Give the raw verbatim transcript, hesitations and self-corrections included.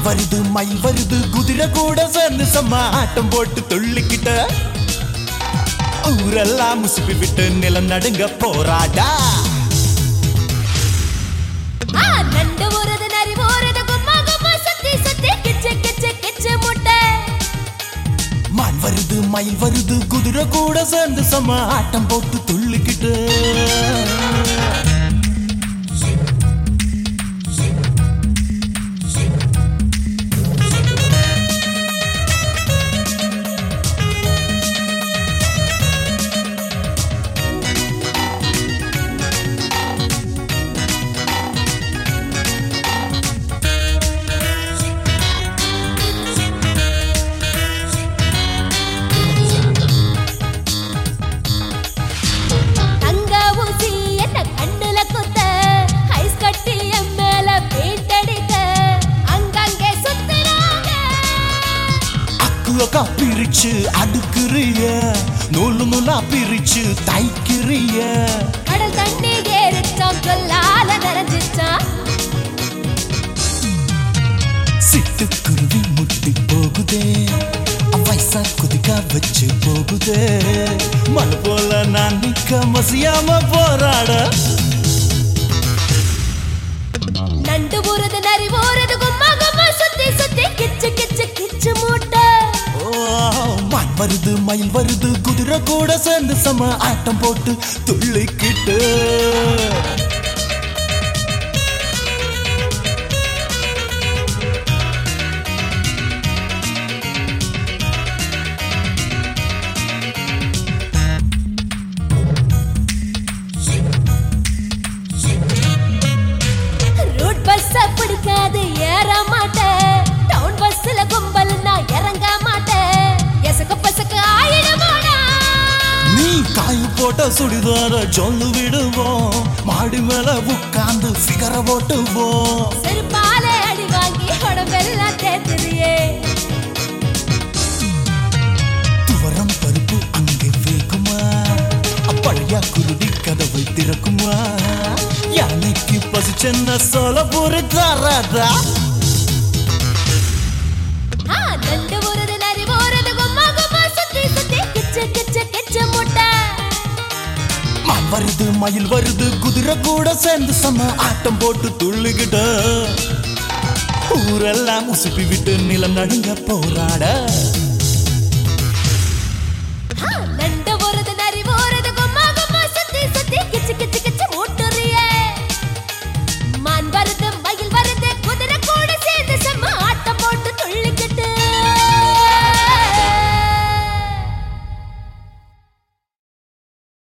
வருது மயில் வருது குதிரை கூட சேர்ந்து செம்ம ஆட்டம் போட்டு துள்ளிக்கிட்ட ஊரெல்லாம் முசுப்பி விட்டு நிலம் நடுங்க போராடா. நண்டு ஊறது நரி ஊறது கும்மா கும்மா சுத்தி சுத்தி கிச்சு கிச்சு கிச்சு முட்டை. மான் வருது மயில் வருது குதிரை கூட சேர்ந்து செம்ம ஆட்டம் போட்டு துள்ளிக்கிட்டு பிரிச்சு அடுக்குறிய நூலு நூலா பிரிச்சு தைக்கிறிய. கடல் தண்ணி ஏறிச்சாம் சொல்லால நனைஞ்சிச்சாம். சிட்டுக்குருவி முட்டி போகுதே வயசா குதிக்க வச்சு போகுதே. மழை போல நான் நிக்க மசியாம போராட. நண்டு ஊறது நரி ஊறது கும்மா கும்மா சுத்தி சுத்தி கிச்சு கிச்சு கிச்சு மூட்டை. மான் வருது மயில் வருது குதிரை கூட சேர்ந்து செம ஆட்டம் போட்டு துள்ளிக்கிட்டு ரூட் பஸ் பிடிக்காது ஏற மாட்டேன். டவுன் பஸ்ல கும்பல் நான் இறங்க மாட்டேன். எசக்க பசக்க ஆயிடுவானா. நீ காய் போட்ட சுடிதார சொல்லு விடுவோம். மாடி மேல உட்கார்ந்து சிகர போட்டுவோம். செருப்பாலே அடி வாங்கி உடம்பெல்லாம் தேத்துறியே. துவரம் பருப்பு அங்கே வேகுமா அப்பழையா குருடி கதவை திறக்குமா. யானைக்கு பசிச்சென்ன சொல்ல போரு தராதா. நண்டு ஊறது நரி ஊறது கும்மா கும்மா சுத்தி சுத்தி கிச்சு கிச்சு கிச்சு முட்டை. மான் வருது மயில் வருது குதிரை கூட சேர்ந்து செம ஆட்டம் போட்டு துள்ளிக்கிட்ட ஊரெல்லாம் முசுப்பி விட்டு நிலம் நடுங்க போராட.